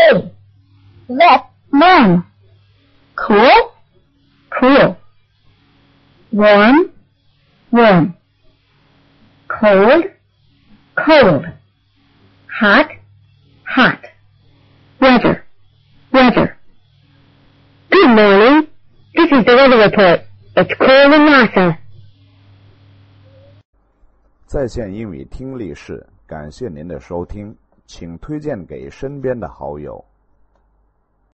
A. Wet, warm. Cool, cool. Warm, warm. Cold, cold. Hot, hot. Weather, weather. Good morning. This is the weather report. It's cold in Lhasa. 在线英语听力室，感谢您的收听，请推荐给身边的好友。